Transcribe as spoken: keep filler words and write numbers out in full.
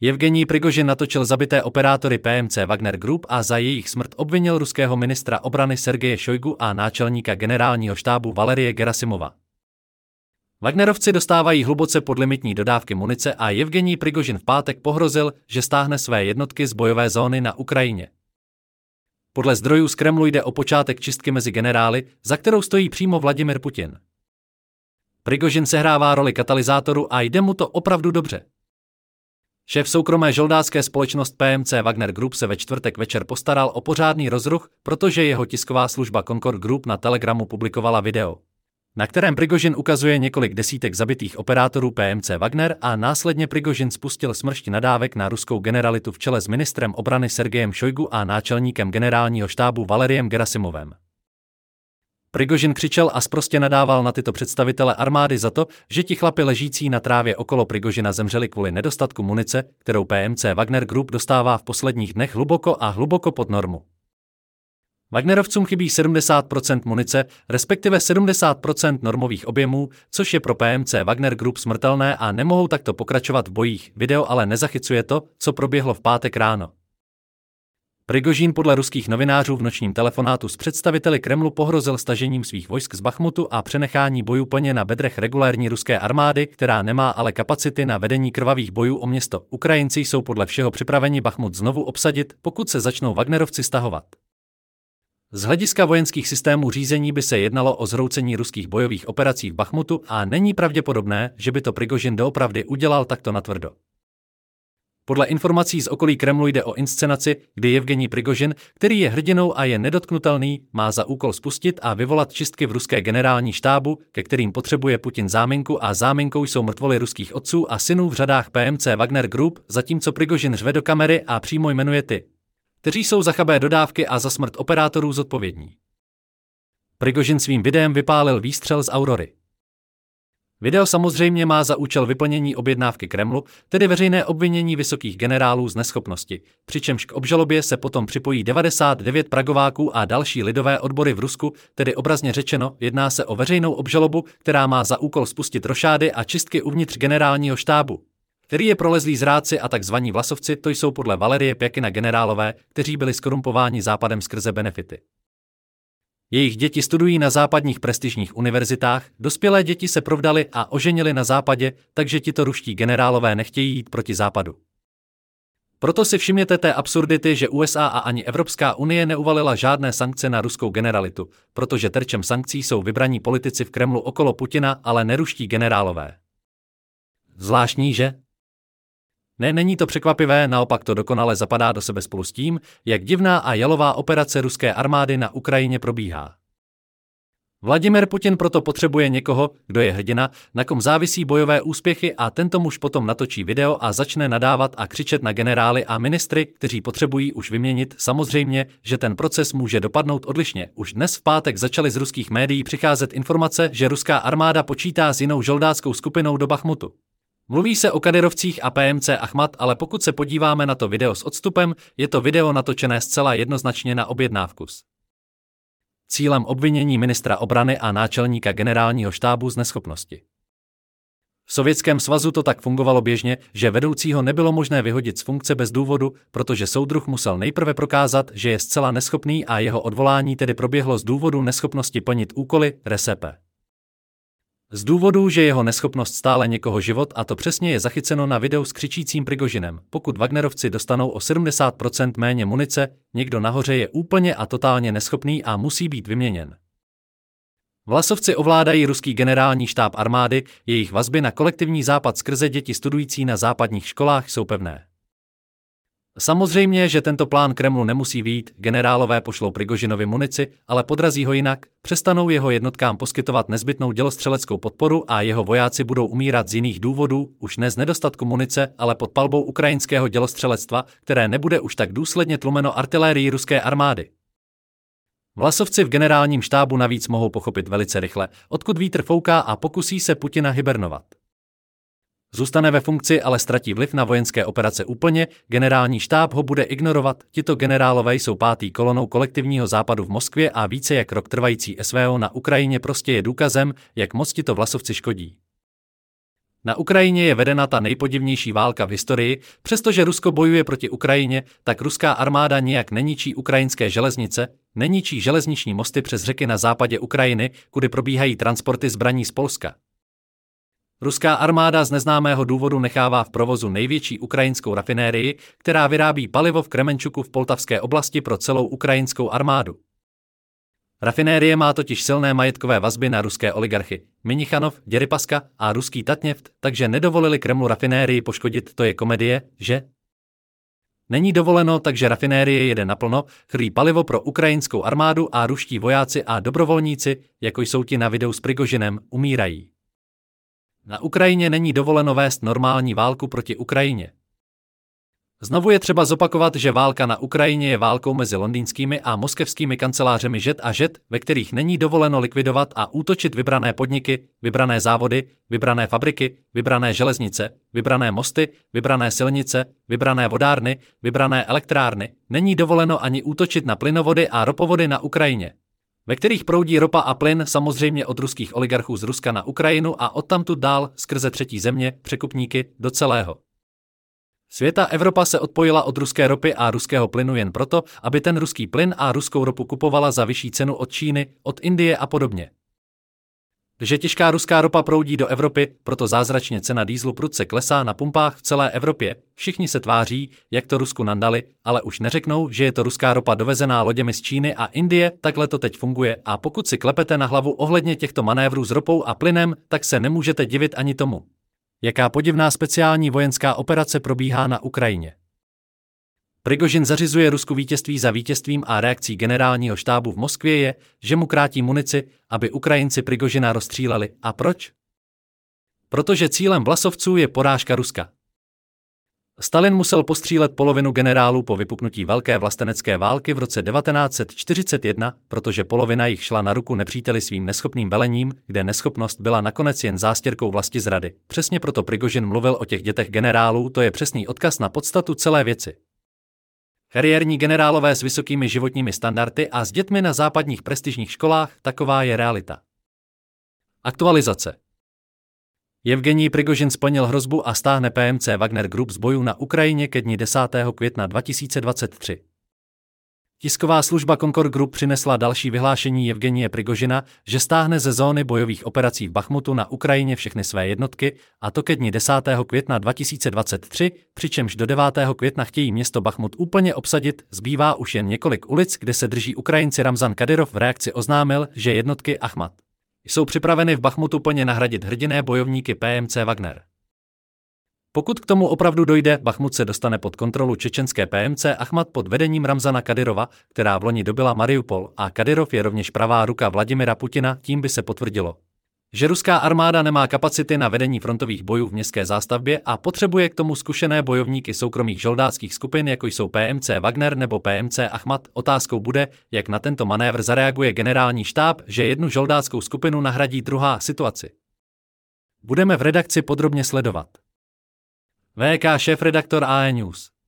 Jevgenij Prigožin natočil zabité operátory P M C Wagner Group a za jejich smrt obvinil ruského ministra obrany Sergeje Šojgu a náčelníka generálního štábu Valerie Gerasimova. Wagnerovci dostávají hluboce podlimitní dodávky munice a Jevgenij Prigožin v pátek pohrozil, že stáhne své jednotky z bojové zóny na Ukrajině. Podle zdrojů z Kremlu jde o počátek čistky mezi generály, za kterou stojí přímo Vladimir Putin. Prigožin sehrává roli katalyzátoru a jde mu to opravdu dobře. Šéf soukromé žoldářské společnost P M C Wagner Group se ve čtvrtek večer postaral o pořádný rozruch, protože jeho tisková služba Concord Group na Telegramu publikovala video, na kterém Prigožin ukazuje několik desítek zabitých operátorů P M C Wagner a následně Prigožin spustil smršť nadávek na ruskou generalitu v čele s ministrem obrany Sergejem Šojgu a náčelníkem generálního štábu Valeriem Gerasimovem. Prigožin křičel a sprostě nadával na tyto představitele armády za to, že ti chlapi ležící na trávě okolo Prigožina zemřeli kvůli nedostatku munice, kterou P M C Wagner Group dostává v posledních dnech hluboko a hluboko pod normu. Wagnerovcům chybí sedmdesát procent munice, respektive sedmdesát procent normových objemů, což je pro P M C Wagner Group smrtelné a nemohou takto pokračovat v bojích. Video ale nezachycuje to, co proběhlo v pátek ráno. Prigožin podle ruských novinářů v nočním telefonátu s představiteli Kremlu pohrozil stažením svých vojsk z Bachmutu a přenechání bojů plně na bedrech regulérní ruské armády, která nemá ale kapacity na vedení krvavých bojů o město. Ukrajinci jsou podle všeho připraveni Bachmut znovu obsadit, pokud se začnou Wagnerovci stahovat. Z hlediska vojenských systémů řízení by se jednalo o zhroucení ruských bojových operací v Bachmutu a není pravděpodobné, že by to Prigožin doopravdy udělal takto natvrdo. Podle informací z okolí Kremlu jde o inscenaci, kdy Jevgenij Prigožin, který je hrdinou a je nedotknutelný, má za úkol spustit a vyvolat čistky v ruské generální štábu, ke kterým potřebuje Putin záminku a záminkou jsou mrtvoly ruských otců a synů v řadách P M C Wagner Group, zatímco Prigožin řve do kamery a přímo jmenuje ty, kteří jsou za chabé dodávky a za smrt operátorů zodpovědní. Prigožin svým videem vypálil výstřel z Aurory. Video samozřejmě má za účel vyplnění objednávky Kremlu, tedy veřejné obvinění vysokých generálů z neschopnosti, přičemž k obžalobě se potom připojí devadesát devět pragováků a další lidové odbory v Rusku, tedy obrazně řečeno, jedná se o veřejnou obžalobu, která má za úkol spustit rošády a čistky uvnitř generálního štábu, který je prolezlý zrádci a takzvaní vlasovci, to jsou podle Valerie Pěkina generálové, kteří byli skorumpováni západem skrze benefity. Jejich děti studují na západních prestižních univerzitách, dospělé děti se provdaly a oženily na západě, takže tito ruští generálové nechtějí jít proti západu. Proto si všimněte té absurdity, že U S A a ani Evropská unie neuvalila žádné sankce na ruskou generalitu, protože terčem sankcí jsou vybraní politici v Kremlu okolo Putina, ale ne ruští generálové. Zvláštní, že? Ne, není to překvapivé, naopak to dokonale zapadá do sebe spolu s tím, jak divná a jalová operace ruské armády na Ukrajině probíhá. Vladimir Putin proto potřebuje někoho, kdo je hrdina, na kom závisí bojové úspěchy a tento muž potom natočí video a začne nadávat a křičet na generály a ministry, kteří potřebují už vyměnit. Samozřejmě, že ten proces může dopadnout odlišně. Už dnes v pátek začaly z ruských médií přicházet informace, že ruská armáda počítá s jinou žoldářskou skupinou do Bachmutu. Mluví se o kadyrovcích a P M C Achmat, ale pokud se podíváme na to video s odstupem, je to video natočené zcela jednoznačně na objednávku. Cílem obvinění ministra obrany a náčelníka generálního štábu z neschopnosti. V Sovětském svazu to tak fungovalo běžně, že vedoucího nebylo možné vyhodit z funkce bez důvodu, protože soudruh musel nejprve prokázat, že je zcela neschopný a jeho odvolání tedy proběhlo z důvodu neschopnosti plnit úkoly, resepe. Z důvodu, že jeho neschopnost stále někoho život a to přesně je zachyceno na videu s křičícím Prigožinem. Pokud Wagnerovci dostanou o sedmdesát procent méně munice, někdo nahoře je úplně a totálně neschopný a musí být vyměněn. Vlasovci ovládají ruský generální štáb armády, jejich vazby na kolektivní západ skrze děti studující na západních školách jsou pevné. Samozřejmě, že tento plán Kremlu nemusí vyjít, generálové pošlou Prigožinovi munici, ale podrazí ho jinak, přestanou jeho jednotkám poskytovat nezbytnou dělostřeleckou podporu a jeho vojáci budou umírat z jiných důvodů, už ne z nedostatku munice, ale pod palbou ukrajinského dělostřelectva, které nebude už tak důsledně tlumeno artilérií ruské armády. Vlasovci v generálním štábu navíc mohou pochopit velice rychle, odkud vítr fouká a pokusí se Putina hibernovat. Zůstane ve funkci, ale ztratí vliv na vojenské operace úplně, generální štáb ho bude ignorovat, tito generálové jsou pátý kolonou kolektivního západu v Moskvě a více jak rok trvající S V O na Ukrajině prostě je důkazem, jak moc tito vlasovci škodí. Na Ukrajině je vedena ta nejpodivnější válka v historii, přestože Rusko bojuje proti Ukrajině, tak ruská armáda nijak neničí ukrajinské železnice, neničí železniční mosty přes řeky na západě Ukrajiny, kudy probíhají transporty zbraní z Polska. Ruská armáda z neznámého důvodu nechává v provozu největší ukrajinskou rafinérii, která vyrábí palivo v Kremenčuku v Poltavské oblasti pro celou ukrajinskou armádu. Rafinérie má totiž silné majetkové vazby na ruské oligarchy Minichanov, Děripaska a ruský Tatněft, takže nedovolili Kremlu rafinérii poškodit, to je komedie, že? Není dovoleno, takže rafinérie jede naplno, chrlí palivo pro ukrajinskou armádu a ruští vojáci a dobrovolníci, jako jsou ti na videu s Prigožinem, umírají. Na Ukrajině není dovoleno vést normální válku proti Ukrajině. Znovu je třeba zopakovat, že válka na Ukrajině je válkou mezi londýnskými a moskevskými kancelářemi ŽET a ŽET, ve kterých není dovoleno likvidovat a útočit vybrané podniky, vybrané závody, vybrané fabriky, vybrané železnice, vybrané mosty, vybrané silnice, vybrané vodárny, vybrané elektrárny. Není dovoleno ani útočit na plynovody a ropovody na Ukrajině, ve kterých proudí ropa a plyn samozřejmě od ruských oligarchů z Ruska na Ukrajinu a odtamtud dál skrze třetí země, překupníky, do celého světa. Evropa se odpojila od ruské ropy a ruského plynu jen proto, aby ten ruský plyn a ruskou ropu kupovala za vyšší cenu od Číny, od Indie a podobně. Že těžká ruská ropa proudí do Evropy, proto zázračně cena dieselu prudce klesá na pumpách v celé Evropě. Všichni se tváří, jak to Rusku nandali, ale už neřeknou, že je to ruská ropa dovezená loděmi z Číny a Indie, takhle to teď funguje a pokud si klepete na hlavu ohledně těchto manévrů s ropou a plynem, tak se nemůžete divit ani tomu, jaká podivná speciální vojenská operace probíhá na Ukrajině. Prigožin zařizuje Rusku vítězství za vítězstvím a reakcí generálního štábu v Moskvě je, že mu krátí munici, aby Ukrajinci Prigožina rozstříleli. A proč? Protože cílem vlasovců je porážka Ruska. Stalin musel postřílet polovinu generálů po vypuknutí velké vlastenecké války v roce devatenáct set čtyřicet jedna, protože polovina jich šla na ruku nepříteli svým neschopným velením, kde neschopnost byla nakonec jen zástěrkou vlastizrady. Přesně proto Prigožin mluvil o těch dětech generálů, to je přesný odkaz na podstatu celé věci. Kariérní generálové s vysokými životními standardy a s dětmi na západních prestižních školách, taková je realita. Aktualizace. Evgenij Prigožin splnil hrozbu a stáhne P M C Wagner Group z bojů na Ukrajině ke dni desátého května dva tisíce dvacet tři. Tisková služba Concord Group přinesla další vyhlášení Evgenije Prigožina, že stáhne ze zóny bojových operací v Bachmutu na Ukrajině všechny své jednotky, a to ke dni desátého května dva tisíce dvacet tři, přičemž do devátého května chtějí město Bachmut úplně obsadit, zbývá už jen několik ulic, kde se drží Ukrajinci. Ramzan Kadyrov v reakci oznámil, že jednotky Achmat jsou připraveny v Bachmutu plně nahradit hrdinné bojovníky P M C Wagner. Pokud k tomu opravdu dojde, Bachmut se dostane pod kontrolu čečenské P M C Achmat pod vedením Ramzana Kadyrova, která v loni dobyla Mariupol, a Kadyrov je rovněž pravá ruka Vladimira Putina. Tím by se potvrdilo, že ruská armáda nemá kapacity na vedení frontových bojů v městské zástavbě a potřebuje k tomu zkušené bojovníky soukromých žoldáckých skupin, jako jsou P M C Wagner nebo P M C Achmat. Otázkou bude, jak na tento manévr zareaguje generální štáb, že jednu žoldáckou skupinu nahradí druhá. Situaci budeme v redakci podrobně sledovat. V K šéfredaktor A E News.